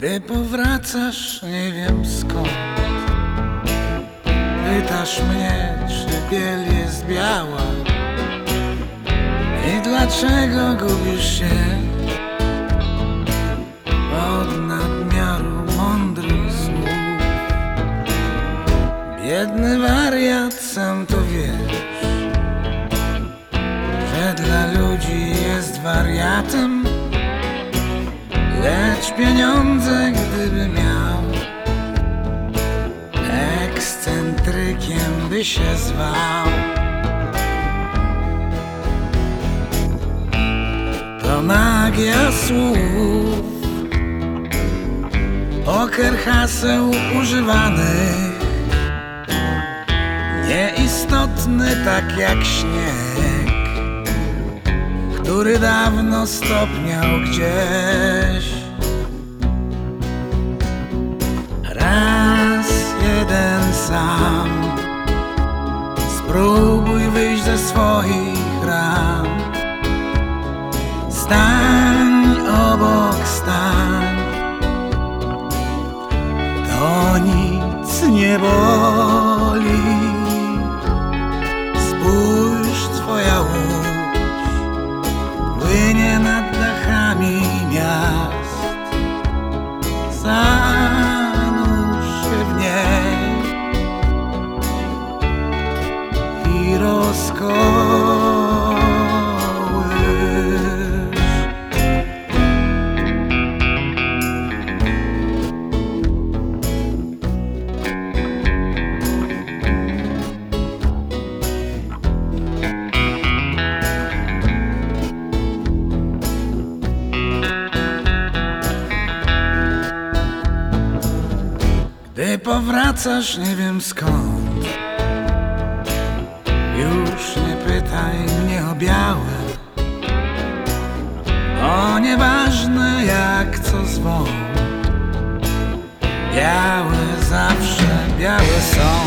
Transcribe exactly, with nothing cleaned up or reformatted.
Gdy powracasz, nie wiem skąd, pytasz mnie, czy biel jest biała i dlaczego gubisz się od nadmiaru mądrych słów. Biedny wariat, sam to wiesz, że dla ludzi jest wariatem, lecz pieniądze gdyby miał, ekscentrykiem by się zwał. To magia słów, poker haseł używanych, nieistotny tak jak śnieg, który dawno stopniał gdzieś. Raz jeden sam, spróbuj wyjść ze swoich ram. Stań obok, stań, to nic nie boli. Spójrz, twoja łódź płynie nad dachami miast. Zanurz się w niej i rozkołysz. Gdy powracasz, nie wiem skąd, już nie pytaj mnie o białe, o nieważne jak co zwą. Białe zawsze białe są.